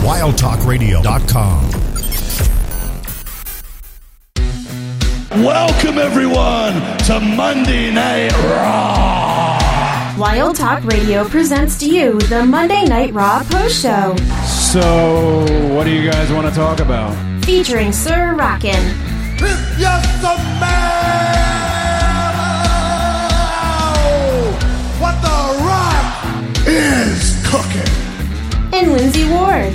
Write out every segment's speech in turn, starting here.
WildTalkRadio.com. Welcome, everyone, to Monday Night Raw. Wild Talk Radio presents to you the Monday Night Raw Post Show. So, what do you guys want to talk about? Featuring Sir Rockin'. It's just a man. What the Rock is cooking. And Lindsay Ward.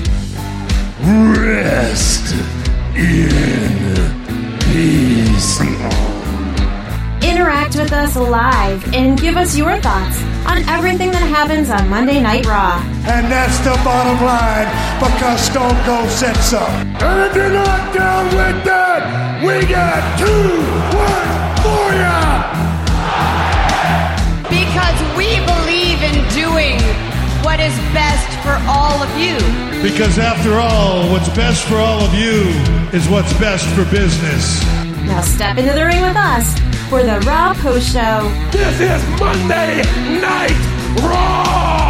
Rest in peace. Interact with us live and give us your thoughts on everything that happens on Monday Night Raw. And that's the bottom line, because Stone Cold said so. And if you're not down with that, we got 2 words for ya. Because we believe in doing what is best for all of you. Because after all, what's best for all of you is what's best for business. Now step into the ring with us for the Raw Post Show. This is Monday Night Raw!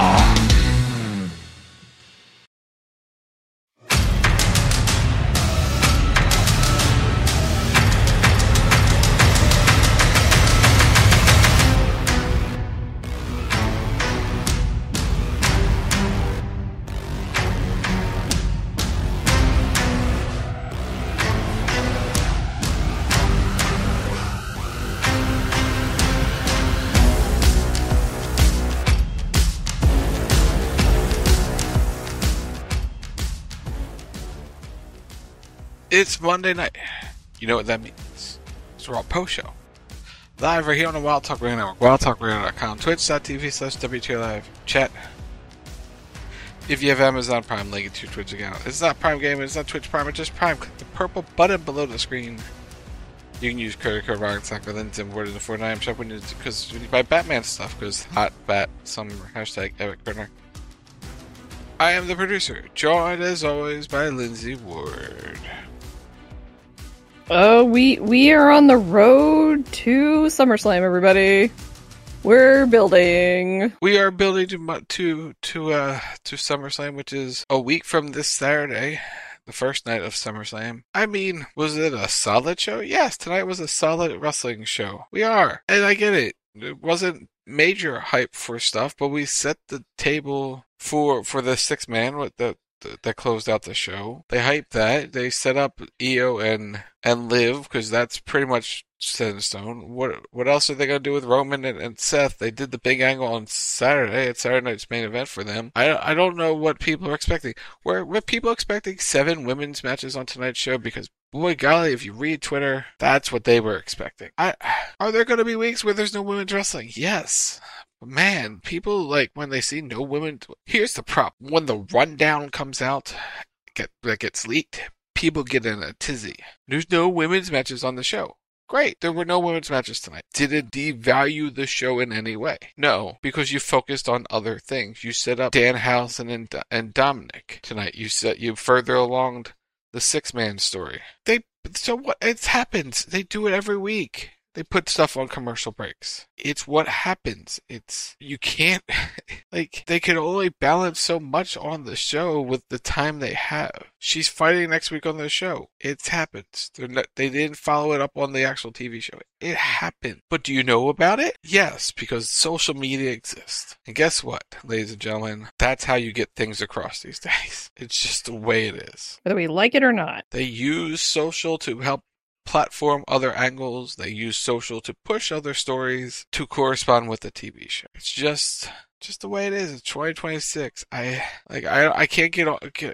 It's Monday night. You know what that means. It's a Raw Post Show. Live right here on the Wild Talk Radio Network. WildTalkRadio.com. Twitch.tv/WTLive. Chat. If you have Amazon Prime, link it to your Twitch account. It's not Prime Gaming. It's not Twitch Prime. It's just Prime. Click the purple button below the screen. You can use credit code Rocket Soccer, Lindsay Ward in the Fortnite shop when you buy Batman stuff. Because Hot Bat Summer. Hashtag Epic Corner. I am the producer. Joined as always by Lindsay Ward. We are on the road to SummerSlam, everybody. We're building. We are building to SummerSlam, which is a week from this Saturday, the first night of SummerSlam. I mean, was it a solid show? Yes, tonight was a solid wrestling show. We are, and I get it. It wasn't major hype for stuff, but we set the table for the 6-man with that closed out the show. They hyped that. They set up Io and Liv, because that's pretty much set in stone. What else are they going to do with Roman and Seth? They did the big angle on Saturday. It's Saturday night's main event for them. I don't know what people are expecting. Were people expecting 7 women's matches on tonight's show? Because boy golly, if you read Twitter, that's what they were expecting. Are there going to be weeks where there's no women's wrestling? Yes. Man, people, like, when they see no women... Here's the problem. When the rundown comes out, that gets leaked, people get in a tizzy. There's no women's matches on the show. Great, there were no women's matches tonight. Did it devalue the show in any way? No, because you focused on other things. You set up Danhausen and Dominic tonight. You further along the 6-man story. So what? It happens. They do it every week. They put stuff on commercial breaks. It's what happens. You can't, like, they can only balance so much on the show with the time they have. She's fighting next week on the show. It happens. They didn't follow it up on the actual TV show. It happened. But do you know about it? Yes, because social media exists. And guess what, ladies and gentlemen? That's how you get things across these days. It's just the way it is. Whether we like it or not. They use social to help platform other angles. They use social to push other stories to correspond with the TV show. It's just the way it is. It's 2026. I can't get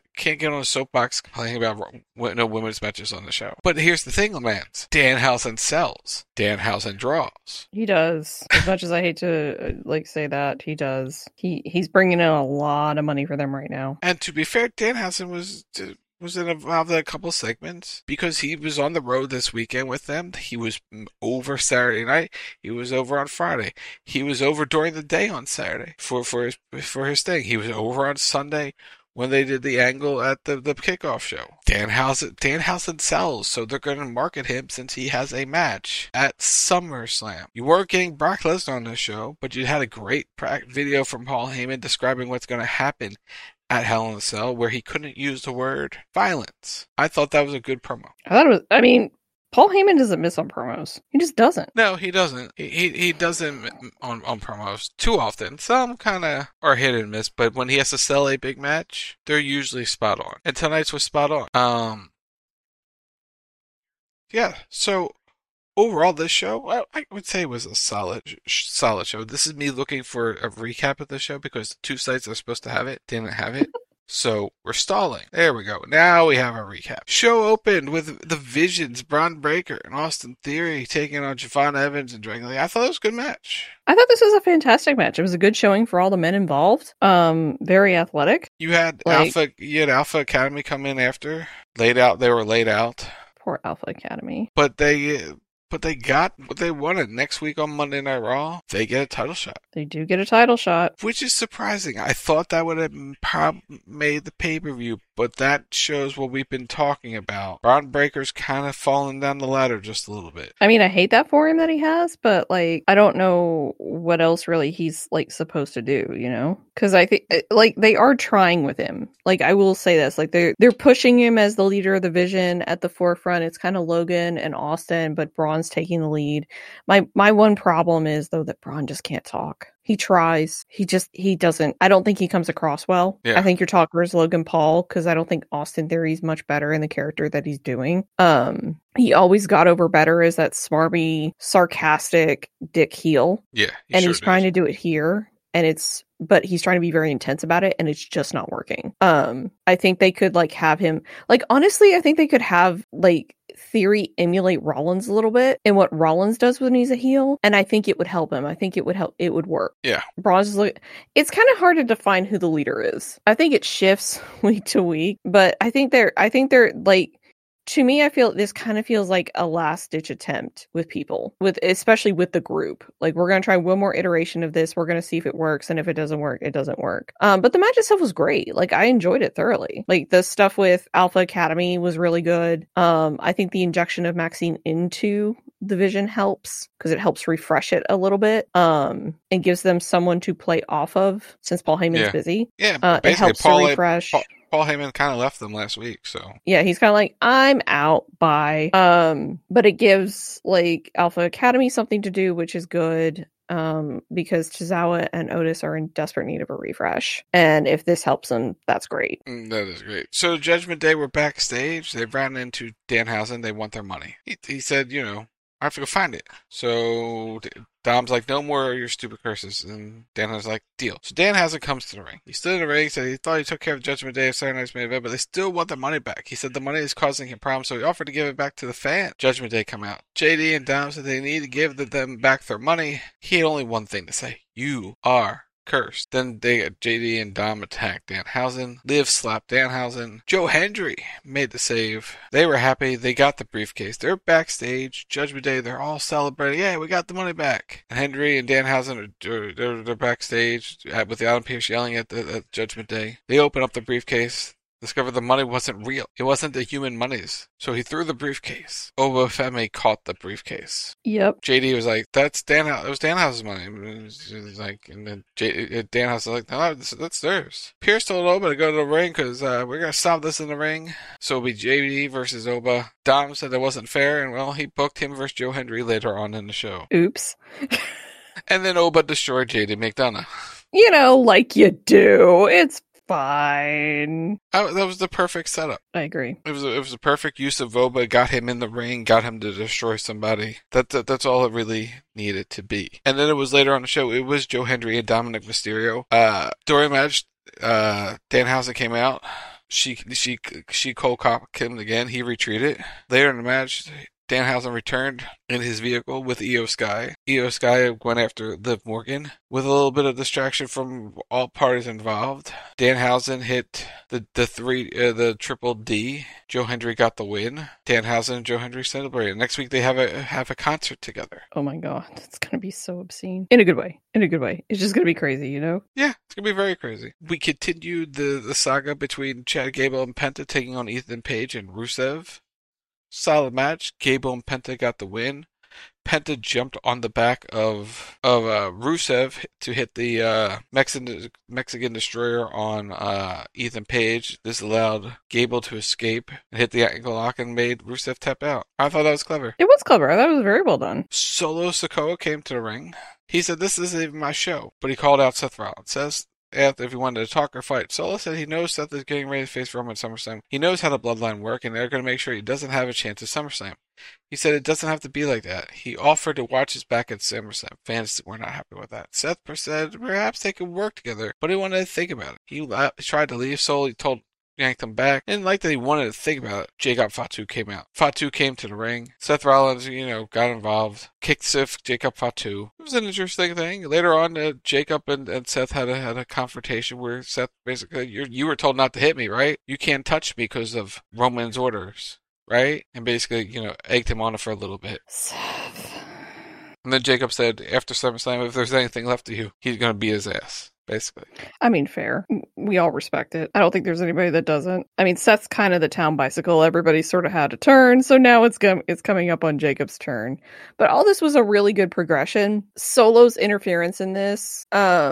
on a soapbox complaining about no women's matches on the show. But here's the thing, Lance. Danhausen sells. Danhausen draws. He does. As much as I hate to say that, he does. He's bringing in a lot of money for them right now. And to be fair, Danhausen was involved in a couple segments because he was on the road this weekend with them. He was over Saturday night. He was over on Friday. He was over during the day on Saturday for his thing. He was over on Sunday when they did the angle at the kickoff show. Danhausen sells, so they're going to market him since he has a match at SummerSlam. You weren't getting Brock Lesnar on the show, but you had a great video from Paul Heyman describing what's going to happen at Hell in a Cell where he couldn't use the word violence. I thought that was a good promo. Paul Heyman doesn't miss on promos. He just doesn't. No, he doesn't. He doesn't on promos too often. Some kind of are hit and miss, but when he has to sell a big match, they're usually spot on. And tonight's was spot on. Yeah, so overall this show, I would say was a solid show. This is me looking for a recap of the show because the two sites that are supposed to have it didn't have it. So we're stalling. There we go. Now we have a recap. Show opened with the Visions, Braun Breaker, and Austin Theory taking on Javon Evans and Dragon Lee. I thought it was a good match. I thought this was a fantastic match. It was a good showing for all the men involved. Very athletic. You had Alpha Academy come in after. They were laid out. Poor Alpha Academy. But they got what they wanted. Next week on Monday Night Raw, they get a title shot. They do get a title shot. Which is surprising. I thought that would have made the pay-per-view, but that shows what we've been talking about. Braun Breaker's kind of falling down the ladder just a little bit. I mean, I hate that for him that he has, but, like, I don't know what else really he's, like, supposed to do, you know? Because I think, like, they are trying with him. Like, I will say this. Like, they're pushing him as the leader of the Vision at the forefront. It's kind of Logan and Austin, but Braun's taking the lead. My one problem is, though, that Braun just can't talk. He tries. He doesn't. I don't think he comes across well. Yeah. I think your talker is Logan Paul, because I don't think Austin Theory is much better in the character that he's doing. He always got over better as that smarmy, sarcastic dick heel. Yeah. And he's trying to do it here. But he's trying to be very intense about it, and it's just not working. I think they could, like, have him, like, honestly, I think they could have, like, Theory emulate Rollins a little bit in what Rollins does when he's a heel, and I think it would help him. I think it would work. Yeah. Braun's it's kind of hard to define who the leader is. I think it shifts week to week, but I think they're like, to me, I feel this kind of feels like a last-ditch attempt with people, especially with the group. Like, we're going to try one more iteration of this. We're going to see if it works, and if it doesn't work, it doesn't work. But the match itself was great. Like, I enjoyed it thoroughly. Like, the stuff with Alpha Academy was really good. I think the injection of Maxine into the Vision helps, because it helps refresh it a little bit, and gives them someone to play off of, since Paul Heyman's busy. Yeah, it helps to refresh. Paul Heyman kind of left them last week, so. Yeah, he's kind of like, I'm out, bye. But it gives, like, Alpha Academy something to do, which is good, because Tozawa and Otis are in desperate need of a refresh. And if this helps them, that's great. That is great. So Judgment Day were backstage. They ran into Danhausen. They want their money. He said, I have to go find it. So Dom's like, no more of your stupid curses. And Danhausen's like, deal. So Danhausen comes to the ring. He stood in the ring, said he thought he took care of Judgment Day of Saturday Night's Main Event, but they still want their money back. He said the money is causing him problems, so he offered to give it back to the fan. Judgment Day come out. JD and Dom said they need to give them back their money. He had only one thing to say. You are cursed. Then JD and Dom attacked Danhausen. Liv slapped Danhausen. Joe Hendry made the save. They were happy. They got the briefcase. They're backstage. Judgment Day, they're all celebrating. Yeah, we got the money back. And Hendry and Danhausen they're backstage with Adam Pearce yelling at Judgment Day. They open up the briefcase. Discovered the money wasn't real. It wasn't the human monies. So he threw the briefcase. Oba Femi caught the briefcase. Yep. JD was like, it was Danhausen's money. It was like, and then Danhausen was like, no, that's theirs. Pierce told Oba to go to the ring because we're going to stop this in the ring. So it'll be JD versus Oba. Dom said it wasn't fair, and well, he booked him versus Joe Hendry later on in the show. Oops. And then Oba destroyed JD McDonough. Like you do. It's fine. That was the perfect setup. I agree. It was a perfect use of Oba. Got him in the ring. Got him to destroy somebody. That's all it really needed to be. And then it was later on the show. It was Joe Hendry and Dominic Mysterio. During the match, Danhausen came out. She cold cocked him again. He retreated. Later in the match, Danhausen returned in his vehicle with Io Sky. Io Sky went after Liv Morgan. With a little bit of distraction from all parties involved, Danhausen hit the triple D. Joe Hendry got the win. Danhausen and Joe Hendry celebrated. Next week they have a concert together. Oh my god, it's gonna be so obscene. In a good way. It's just gonna be crazy, Yeah, it's gonna be very crazy. We continued the saga between Chad Gable and Penta taking on Ethan Page and Rusev. Solid match. Gable and Penta got the win. Penta jumped on the back of Rusev to hit the Mexican Destroyer on Ethan Page. This allowed Gable to escape and hit the ankle lock and made Rusev tap out. I thought that was clever. It was clever. I thought it was very well done. Solo Sikoa came to the ring. He said, "This isn't even my show," but he called out Seth Rollins. Says if he wanted to talk or fight. Solo said he knows Seth is getting ready to face Roman at SummerSlam. He knows how the bloodline work, and they're going to make sure he doesn't have a chance at SummerSlam. He said it doesn't have to be like that. He offered to watch his back at SummerSlam. Fans were not happy with that. Seth said perhaps they could work together, but he wanted to think about it. He tried to leave. Solo yanked him back. Didn't like that he wanted to think about it. Jacob Fatu came out. Fatu came to the ring. Seth Rollins, got involved. Kicked Jacob Fatu. It was an interesting thing. Later on, Jacob and Seth had a confrontation where Seth basically, you were told not to hit me, right? You can't touch me because of Roman's orders, right? And basically, egged him on it for a little bit. Seth. And then Jacob said, after SummerSlam, if there's anything left of you, he's going to beat his ass. Basically. I mean, fair. We all respect it. I don't think there's anybody that doesn't. I mean, Seth's kind of the town bicycle. Everybody sort of had a turn, so now it's coming up on Jacob's turn. But all this was a really good progression. Solo's interference in this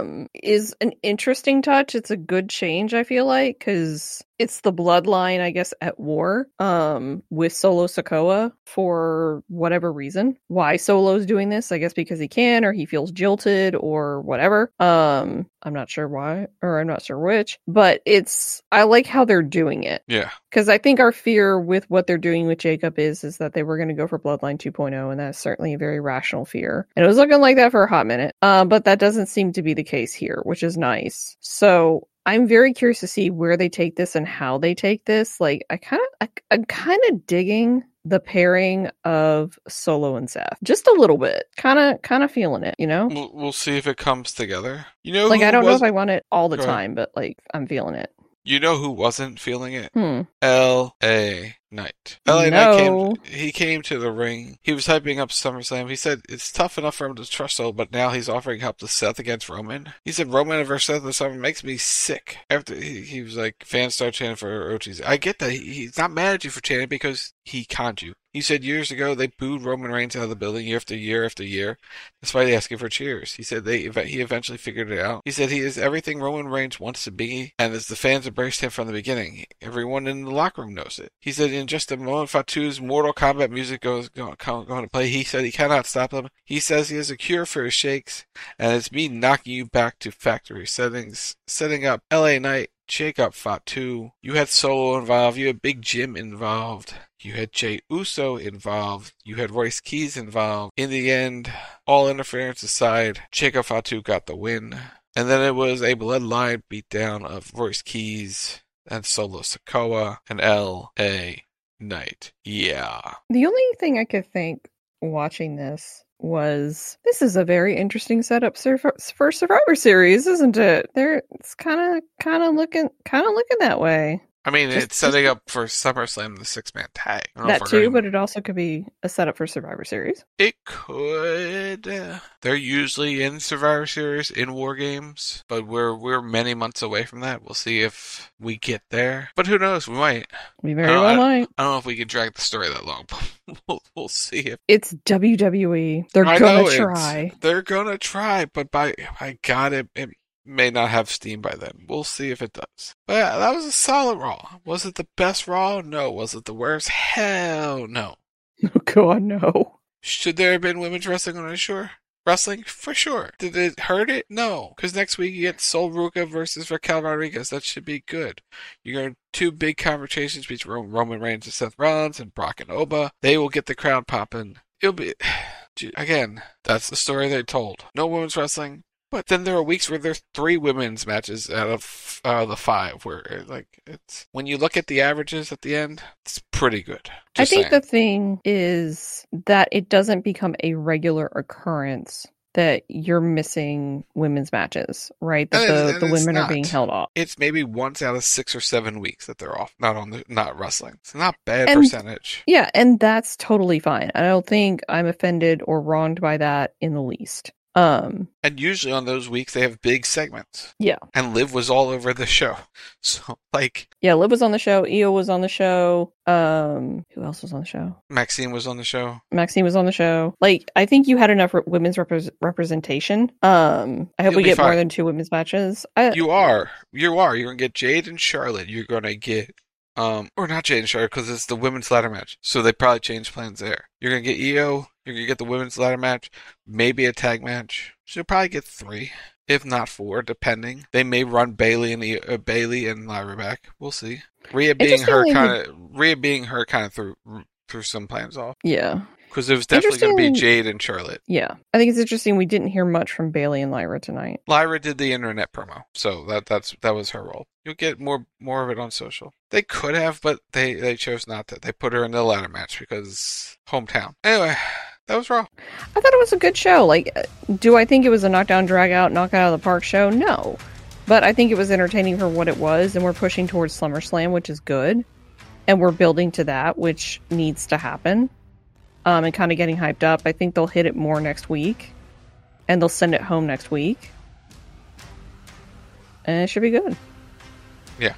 is an interesting touch. It's a good change, I feel like, because it's the bloodline, I guess, at war with Solo Sikoa for whatever reason. Why Solo's doing this? I guess because he can, or he feels jilted, or whatever. I'm not sure why, or I'm not sure which, but I like how they're doing it. Yeah. Because I think our fear with what they're doing with Jacob is that they were going to go for Bloodline 2.0, and that's certainly a very rational fear. And it was looking like that for a hot minute. But that doesn't seem to be the case here, which is nice. So I'm very curious to see where they take this and how they take this. Like, I'm kind of digging the pairing of Solo and Seth just a little bit, kind of feeling it, We'll see if it comes together. I don't know if I want it all the time, but I'm feeling it. You know who wasn't feeling it? L.A. Knight. L.A. Knight came to the ring. He was hyping up SummerSlam. He said it's tough enough for him to trust Solo, but now he's offering help to Seth against Roman. He said Roman versus Seth this summer makes me sick. After he was like, fans start chanting for Otis. I get that. He's not mad at you for chanting because he conned you. He said years ago they booed Roman Reigns out of the building year after year after year, despite asking for cheers. He said he eventually figured it out. He said he is everything Roman Reigns wants to be, and as the fans embraced him from the beginning, everyone in the locker room knows it. He said in just a moment, Fatu's Mortal Kombat music going to play. He said he cannot stop them. He says he has a cure for his shakes, and it's me knocking you back to factory settings, setting up L.A. Knight, Jacob Fatu. You had Solo involved. You had Big Jim involved. You had Jey Uso involved. You had Royce Keys involved. In the end, all interference aside, Jacob Fatu got the win. And then it was a bloodline beatdown of Royce Keys and Solo Sikoa and L.A. Knight. Yeah. The only thing I could think watching this this is a very interesting setup for Survivor Series, isn't it? It's kind of looking that way. I mean, it's setting up for SummerSlam, the 6-man tag. That too, but it also could be a setup for Survivor Series. It could. They're usually in Survivor Series in War Games, but we're many months away from that. We'll see if we get there. But who knows? We might. We very well might. I don't know if we can drag the story that long, but we'll see if it's WWE. They're gonna try. They're gonna try, but by God, it may not have steam by then. We'll see if it does. But yeah, that was a solid Raw. Was it the best Raw? No. Was it the worst? Hell no. Oh God, no. Should there have been women's wrestling on it? Sure. Wrestling? For sure. Did it hurt it? No. Because next week you get Sol Ruca versus Raquel Rodriguez. That should be good. You got two big conversations between Roman Reigns and Seth Rollins and Brock and Oba. They will get the crowd popping. It'll be... Again, that's the story they told. No women's wrestling. But then there are weeks where there's 3 women's matches out of the 5, where it's when you look at the averages at the end, it's pretty good. I think the thing is that it doesn't become a regular occurrence that you're missing women's matches, right? That the women are being held off. It's maybe once out of 6 or 7 weeks that they're off, not wrestling. It's not bad percentage. Yeah, and that's totally fine. I don't think I'm offended or wronged by that in the least. And usually on those weeks they have big segments. Yeah. And Liv was all over the show. So yeah, Liv was on the show, Io was on the show, who else was on the show? Maxine was on the show. Maxine was on the show. I think you had enough women's representation. I hope we get more than 2 women's matches. You are. You're gonna get Jade and Charlotte. You're gonna get or not Jade and Charlotte, because it's the women's ladder match. So they probably changed plans there. You're going to get Io. You're going to get the women's ladder match. Maybe a tag match. So you'll probably get 3, if not 4, depending. They may run Bayley and Lyra back. We'll see. Rhea being her kind of threw some plans off. Yeah. Because it was definitely going to be Jade and Charlotte. Yeah. I think it's interesting we didn't hear much from Bayley and Lyra tonight. Lyra did the internet promo, so that was her role. You'll get more of it on social. They could have, but they chose not to. They put her in the ladder match because hometown. Anyway, that was Raw. I thought it was a good show. Do I think it was a knockdown, drag out, knock out of the park show? No. But I think it was entertaining for what it was, and we're pushing towards SummerSlam, which is good. And we're building to that, which needs to happen. And kind of getting hyped up. I think they'll hit it more next week. And they'll send it home next week. And it should be good. Yeah.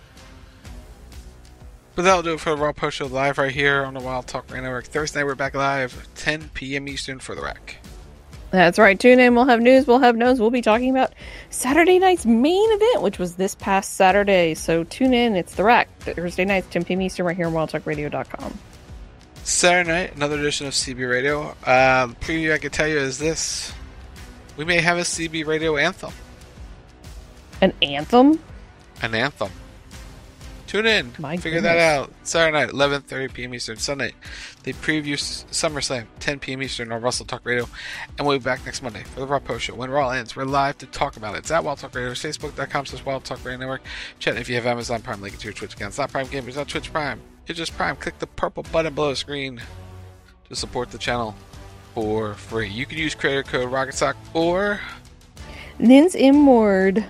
But that'll do it for the Raw Post Show live right here on the Wild Talk Radio Network. Thursday, we're back live, 10 p.m. Eastern for The Rack. That's right. Tune in. We'll have news. We'll have notes. We'll be talking about Saturday night's main event, which was this past Saturday. So tune in. It's The Rack. Thursday nights, 10 p.m. Eastern right here on WildTalkRadio.com. Saturday night, another edition of CB Radio. The preview I can tell you is this. We may have a CB Radio anthem. An anthem? An anthem. Tune in. Figure that out. Saturday night, 11:30 p.m. Eastern. Sunday, they preview SummerSlam, 10 p.m. Eastern on Wrestle Talk Radio. And we'll be back next Monday for the Raw Post Show. When Raw ends, we're live to talk about it. It's at Wild Talk Radio, Facebook.com/Wild Talk Radio Network. Chat if you have Amazon Prime, link it to your Twitch account. It's not Prime Gamers, it's not Twitch Prime. It's just Prime. Click the purple button below the screen to support the channel for free. You can use creator code RocketSock or Lynn's Ward.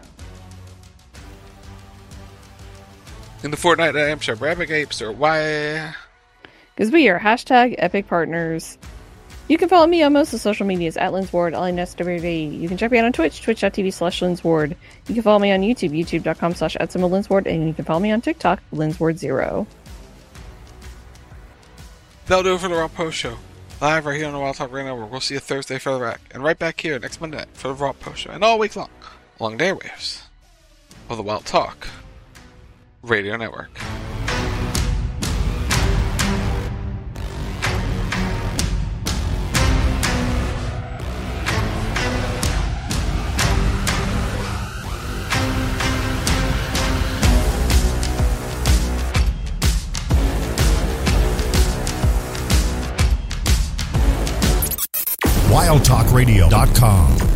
In the Fortnite, I am sure Rabbit Apes or why? Because we are #Epic Partners. You can follow me on most of the social medias at Lynn's Ward, LNSWD. You can check me out on Twitch, twitch.tv/Lynn's Ward. You can follow me on YouTube, youtube.com/@Lynn's and you can follow me on TikTok, Lynn's Ward 0. That'll do it for the Raw Post Show. Live right here on the Wild Talk Radio Network. We'll see you Thursday for The Rack. And right back here next Monday for the Raw Post Show. And all week long, along the airwaves of the Wild Talk Radio Network. WildTalkRadio.com